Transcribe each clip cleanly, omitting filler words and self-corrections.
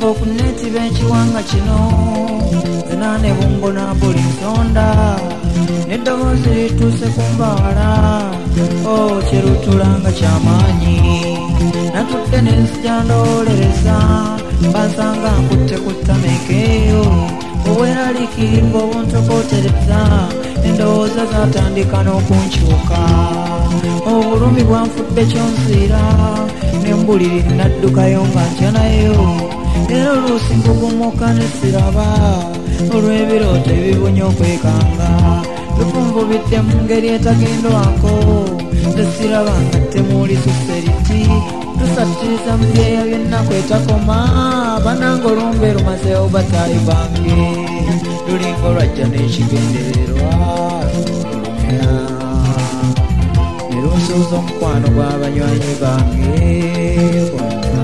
okuneti b'ekiwanga kino zenane bungo na buli nsonda n'eddoboozi lituuse ku mbaala kirutulanga kyamaanyi natudde n'enzija ndoolereza basanga nkutte ku ttameekeeyo obweraliikirimba obuntokootereza endowooza zatandika n'okunkyuka obulumi bwanfudde kyonsiira nembuliri naddukayo nga ntya nayo era oluusi nkugumuka nesiraba olw'ebirooto ebibunya okwekanga lufunvubidde mu ngeri etagendwako tesiraba nga temuuli suseriti tusattiriza mu byeya by'ennaku etakoma bananga olumbe lumazeewo bataayi bange lulinga olwajja n'ekigendererwa lulumya ne lunsuuza omukwano gw'abanywanyi bange bonna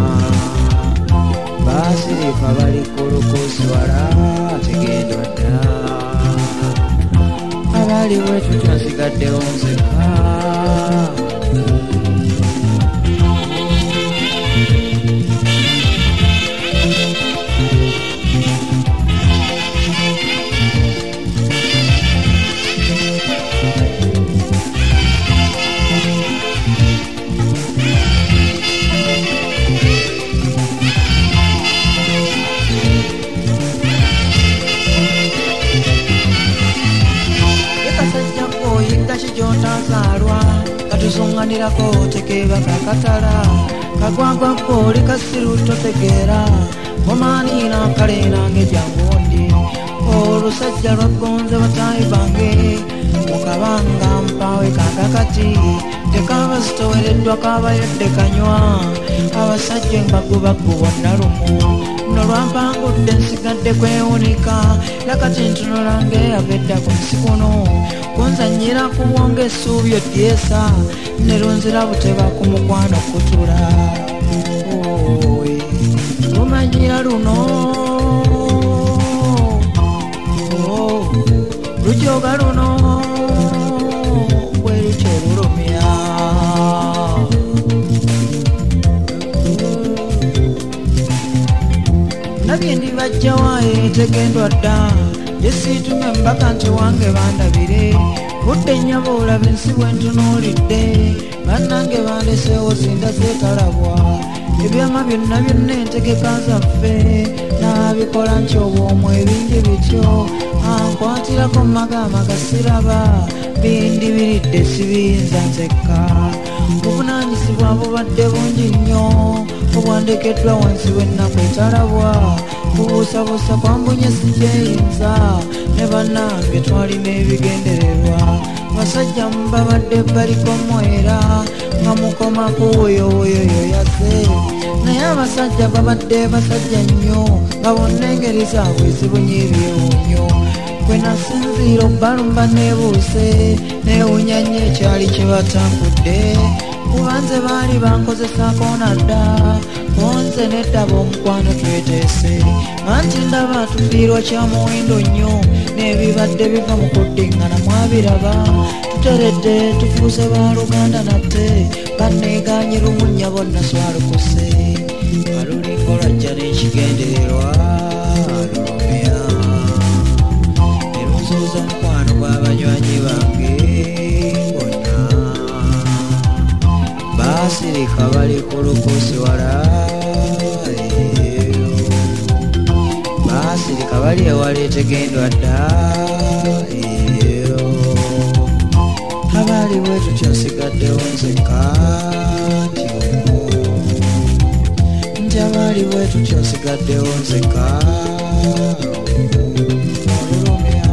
baasirika bali ku lukuusi wala tegendwa dda abali bwetutyo nsigaddewo nzeka gyotazaalwa katuzunganirako tekeba kakatala kagwagwa kooli kasiru totegeera omaaniina kalenange jangundi olusajja lwagonze bataayi bange mukabanga mpawe kakakati tekaba zitowereddwa kabayodde kanywa abasajja embagubagu bonna lumu nolwampangudde nsigadde kwewunika nakati ntunulange avedda ku nsi kuno kunzanyira kubwonga essuubi odyesa nerunzira buteba ku mukwano kutula lumanyira luno lujoga luno bwe lutyo lulumya nabye ndibajjawaye tegendwa dda yesiitume mbaka nti wange bandabire budde nnyabo olaba ensi bwentunuulidde bannange bandeseewo zinda zeetalabwa ebyama byonna byonna entegeka zaffe naabikola nti obwomwo ebingi bityo ankwatirako magama gasiraba bindi biridde sibiyinza nzekka obuvunaanyizibwa bubadde bungi nnyo obwandekeddwa wansi w'ennaku etalabwa kubuusabuusa kwambunye sikyeyinza ne bannange twalina ebigendererwa basajja mubabadde baliko mwera nga mukomaku woyowoyoyo yase naye abasajja babadde basajja nnyo nga bonna engeri zaabwe zibunye ebyewunyo kwe nasinziira obbalumba neebuuse neewunya nnyo ekyali kye batankudde kubanze baali bankozesaako nadda konze neddaba omukwano tweteese anti ndaba tufiirwa kya muwindo nnyo n'ebibadde biva mu kuddingana mwabiraba tuteredde tufuuse baaluganda natte banneeganye lumunnya bonna swalukuse alulinga olwajja n'ekigendererwa lulumya nerunsuuza omukwano gw'abanywanyi bange bonna baasirika bali ku lukuusi wala baasirika bali ewala etegendwa dda abali bwetutyo nsigaddewo nzeka nti abali bwetutyo nsigaddewo nzeka olulumya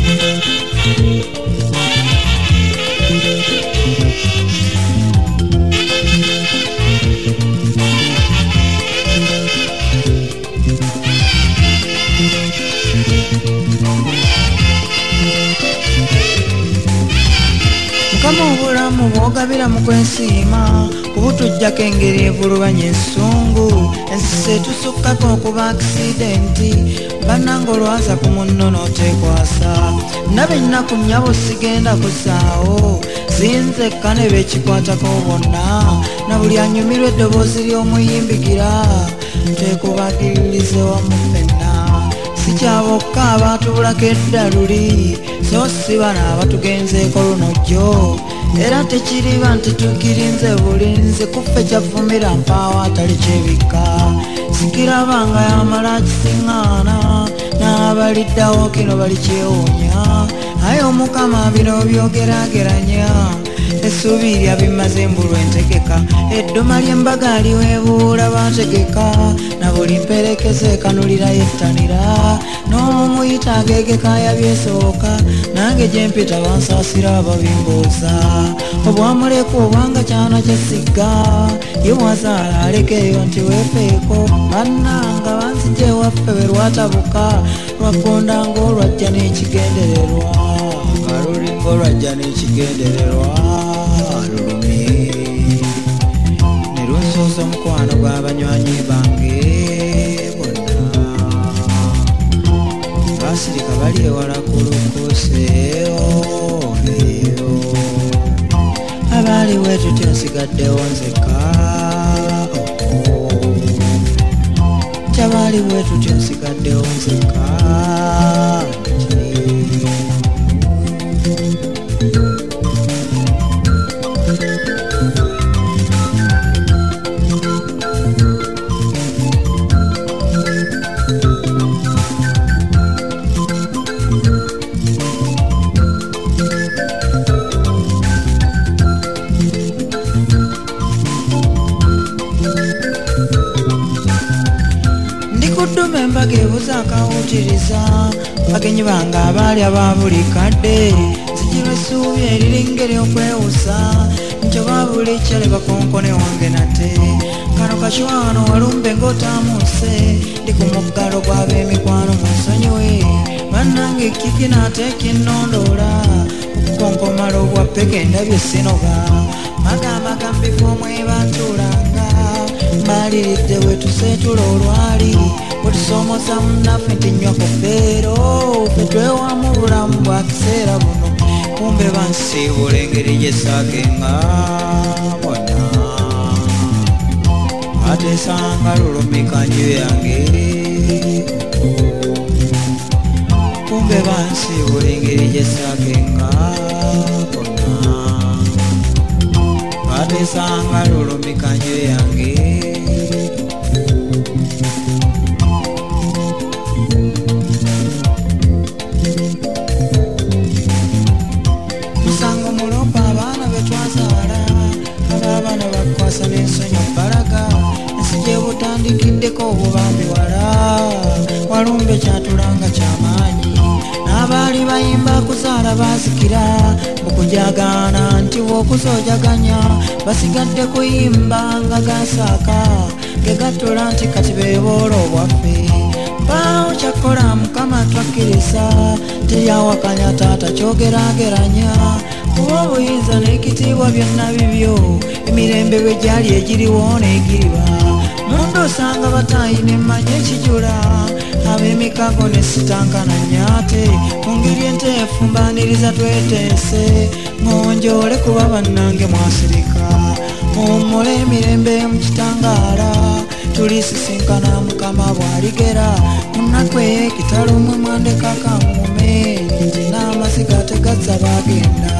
mukama obulamu bwogabira mu kwensiima kubutujjako engeri evulubanya essungu ensisi etusukkako okuba akisidenti bannanga olwaza ku munno n'otekwasa nabe ennaku nnyabo sigenda kusaawo zinzekka ne beekikwatako bonna na buli anyumirwa eddoboozi ly'omuyimbigira tekubagiririze wamu ffenna sikyabokka abatubulako eddaluli so si bano abatugenzeeko lunojjo era tekiriba nti tukirinze bulinzi kuffe kyavumira mpaawo atali kyebikka sikirabanga yamala kisiŋŋaana n'abaliddawo kino bali kyewuunya aye omukama bino byogerageranya essuubi lya bimaze mbulwa entegeka edduma ly'embaga liweebuula bantegeka na buli mperekeze ekanulira yettanira n'omumuyita agegeka yabyesooka nange gye mpita bansaasira ababimbooza obwamuleku obwanga kyana kyesigga ye bwazaala alekeeyo nti weefeeko bannanga banzija ewaffe bwe lwatabuka lwagonda ng'olwajja n'ekigendererwa nga luli ng'olwajja n'ekigendererwa lulumi ne lunsooza omukwano gw'abanywanyi bange bonna basirika bali ewala ku lukuseeyo abali weetutyo nsigaddewo nzeka kyabali weetutyo nsigaddewo nzeka ndikudduma embaga ebuza akawutiriza bagenyi bange abaali ababuli kadde nzijirwa essuubi eriringa ery'okwewusa njoba buli kyale bakonkone wange nate kano kakiwano walumbe ng'otaamuse ndi ku muggalo gw'ab'emikwano mu nsonyiwe bannange ekiki naateekinnondoola okukonkomala obwappeke ndabye sinoga magambagambifu omwebantuulanga mbaliridde bwe tuseetula olwali bwe tusomoza munnaffe nti nnywa kofeero ffe twewamu bulamu bwa kiseera buno kumbe bansiibula engeri gye saagenga bonna atesanga lulumika nju yange kumbe bansiibula engeri gye saagenga bonna atesanga lulumika nju yange musango mulopa abaana betwazaala abaabana bakwasa n'ensonyi balaga ensi gye butandikiddeko obubambi wala walumbe kyatulanga kyamaanyi n'abaali bayimba kuzaala baazikira okujagaana nti wokuzoojaganya basigadde kuyimba nga gasaaka gegatula nti kati beeboola obwaffe mpaawo kyakola mukama twakkiriza teyawakanya taata kyogerageranya kuba obuyinza n'ekitiibwa byonna bibyo emirembe bwe gyali egiriwo n'egiriba mundu osanga batayina emmanya ekijula ab'emikago ne sitankana nyaate mu ngeri enteefu mbaniriza tweteese ngonjoole kuba bannange mwasirika muwummule emirembe mu kitangaala tulisisinkana mukama bwaligera munaku ekitalo mwe mwandeka kamume nti n'amasiga tegazza bagenda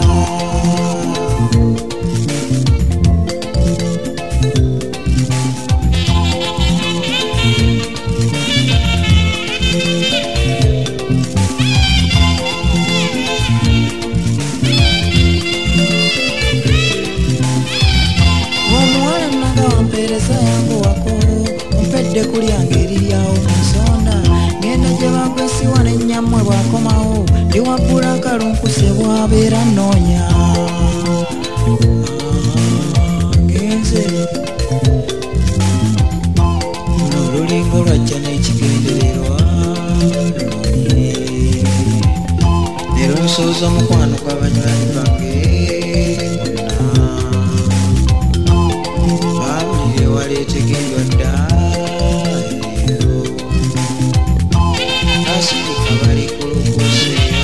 kulyange eriyawo munsonda ngenda gye bagwesiwa n'ennyamwe bwakomawo ndiwabbula akalunkuse bwabeera nnoonya ngenze n'olulingo lwajja n'ekigendererwa ne lunsooza omukwano gw'abanywanyi bange bonna baawulire waleetegerwa dda abali ku lukuseeyo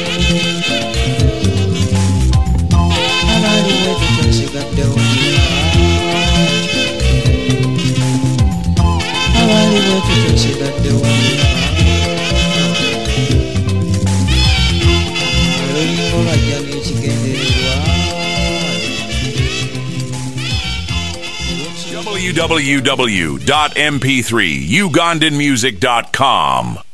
abali weetutyo nsigaddewo nsigadde wampa olulingo lwajja n'ekigendererwa www.mp3ugandanmusic.com